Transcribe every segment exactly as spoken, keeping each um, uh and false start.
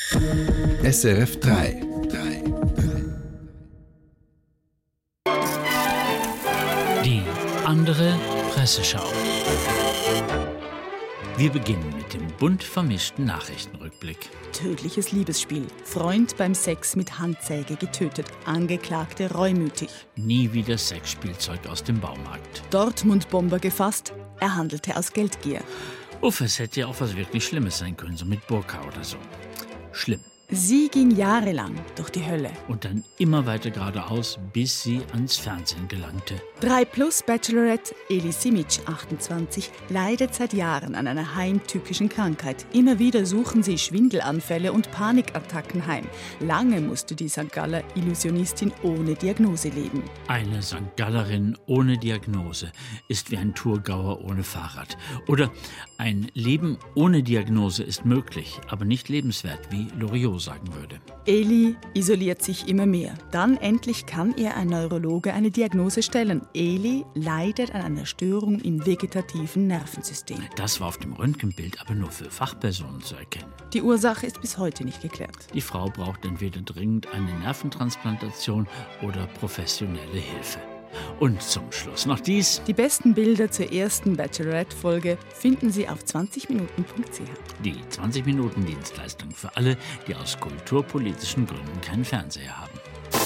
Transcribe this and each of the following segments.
S R F drei. Die andere Presseschau. Wir beginnen mit dem bunt vermischten Nachrichtenrückblick. Tödliches Liebesspiel. Freund beim Sex mit Handsäge getötet. Angeklagte reumütig. Nie wieder Sexspielzeug aus dem Baumarkt. Dortmund-Bomber gefasst. Er handelte aus Geldgier. Uff, es hätte ja auch was wirklich Schlimmes sein können, so mit Burka oder so. Schlimm. Sie ging jahrelang durch die Hölle. Und dann immer weiter geradeaus, bis sie ans Fernsehen gelangte. drei plus Bachelorette Eli Simic, achtundzwanzig, leidet seit Jahren an einer heimtückischen Krankheit. Immer wieder suchen sie Schwindelanfälle und Panikattacken heim. Lange musste die Sankt Galler Illusionistin ohne Diagnose leben. Eine Sankt Gallerin ohne Diagnose ist wie ein Thurgauer ohne Fahrrad. Oder ein Leben ohne Diagnose ist möglich, aber nicht lebenswert, wie Loriot sagen würde. Eli isoliert sich immer mehr. Dann endlich kann ihr ein Neurologe eine Diagnose stellen. Eli leidet an einer Störung im vegetativen Nervensystem. Das war auf dem Röntgenbild aber nur für Fachpersonen zu erkennen. Die Ursache ist bis heute nicht geklärt. Die Frau braucht entweder dringend eine Nerventransplantation oder professionelle Hilfe. Und zum Schluss noch dies. Die besten Bilder zur ersten Bachelorette-Folge finden Sie auf zwanzig minuten punkt c h. Die zwanzig Minuten Dienstleistung für alle, die aus kulturpolitischen Gründen keinen Fernseher haben.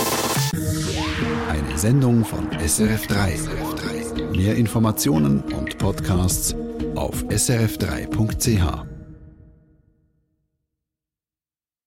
Eine Sendung von S R F drei. Mehr Informationen und Podcasts auf s r f drei punkt c h.